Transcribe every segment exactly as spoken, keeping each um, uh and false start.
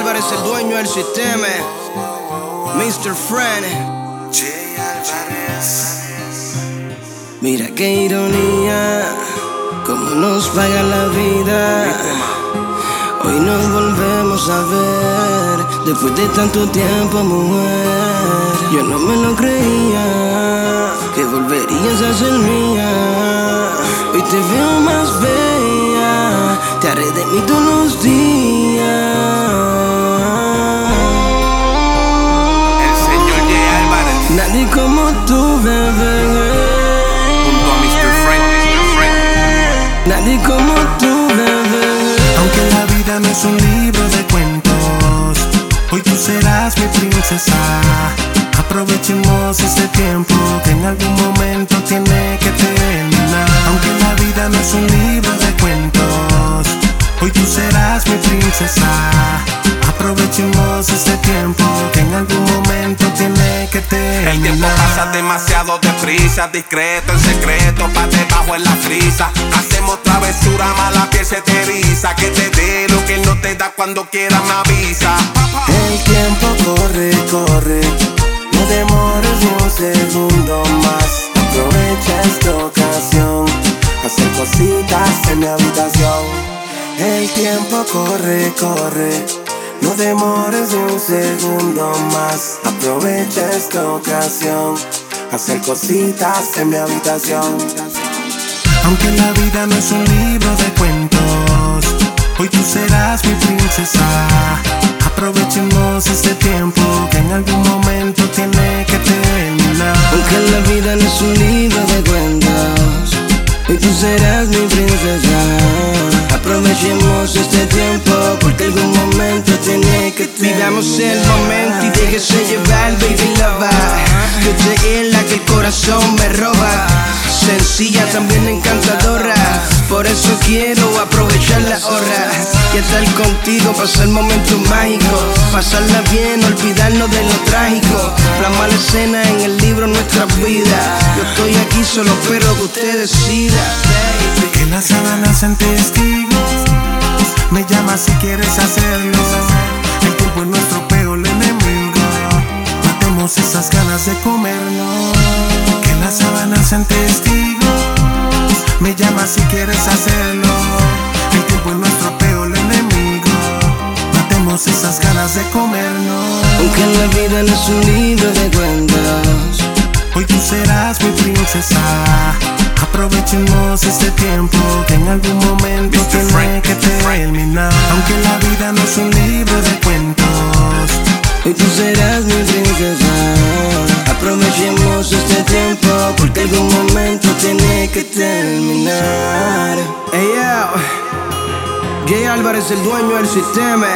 Álvarez, el dueño del sistema. mister Friend. Jay Álvarez. Mira qué ironía, cómo nos paga la vida. Hoy nos volvemos a ver, después de tanto tiempo, mujer. Yo no me lo creía, que volverías a ser mía. Hoy te veo más bella, te haré de mí todos los días. El señor Jay Álvarez. Nadie como tú, bebé. Junto a mister Friend, mister Friend. Nadie como tú, bebé. Aunque la vida no es un libro de cuentos, hoy tú serás mi princesa. Aprovechemos este tiempo que en algún momento tiene que terminar. Aunque la vida no es un libro de cuentos, hoy tú serás mi princesa. Aprovechemos este tiempo que en algún momento tiene que terminar. El tiempo pasa demasiado deprisa, discreto en secreto, pa' debajo en la frisa. Hacemos travesura, mala piel se te eriza. Que te dé lo que él no te da, cuando quiera me avisa. El tiempo corre, corre, no demores ni un segundo más. Aprovecha esta ocasión, hacer cositas en mi habitación. El tiempo corre, corre, no demores ni un segundo más. Aprovecha esta ocasión, hacer cositas en mi habitación. Aunque la vida no es un libro de cuentos, hoy tú serás mi princesa. Aprovechemos este tiempo que en algún momento tiene que terminar. Aunque la vida no es un libro de cuentos, hoy tú serás mi princesa. Aprovechemos este tiempo porque algún momento tiene que terminar. Vivamos el momento y déjese llevar, baby lover. Yo te en la que el corazón me roba. Sencilla, también encantadora. Por eso quiero aprovechar la hora y estar contigo, pasar momentos mágicos, pasarla bien, olvidarnos de lo trágico, plasmar la escena en el libro nuestras vidas. Yo estoy aquí, solo espero que usted decida, baby. Que las sábanas sean testigos, me llama si quieres hacerlo. El tiempo es nuestro peor enemigo, matemos esas ganas de comerlo. Que las sábanas sean testigos, me llama si quieres hacerlo. El tiempo es nuestro peor enemigo, matemos esas ganas de comerlo. Aunque la vida no es un libro de cuentos, hoy tú serás mi princesa. Aprovechemos este tiempo que en algún momento mister tiene Frank, que mister Frank. terminar. Aunque la vida no es un libro de cuentos, hoy tú serás mi princesa. Aprovechemos este tiempo porque algún momento tiene que terminar. Hey yo, Jay Álvarez, el dueño del sistema.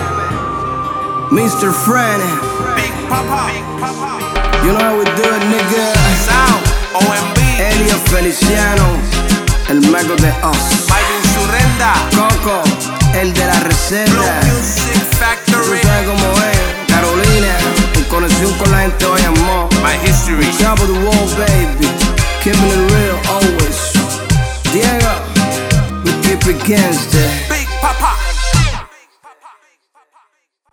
mister Friend, Big Papa, Big Papa. you know how we do it, nigga. Sound, O M B, Elio Feliciano, el mago de Oz. Byron Surrenda, Coco, el de la Blue receta. Music Tú Factory, sabes cómo es, Carolina, en conexión con la gente hoy amor. My History. Top of the wall, baby. Keeping it real always. Diego, we keep it gangster. Big Papa.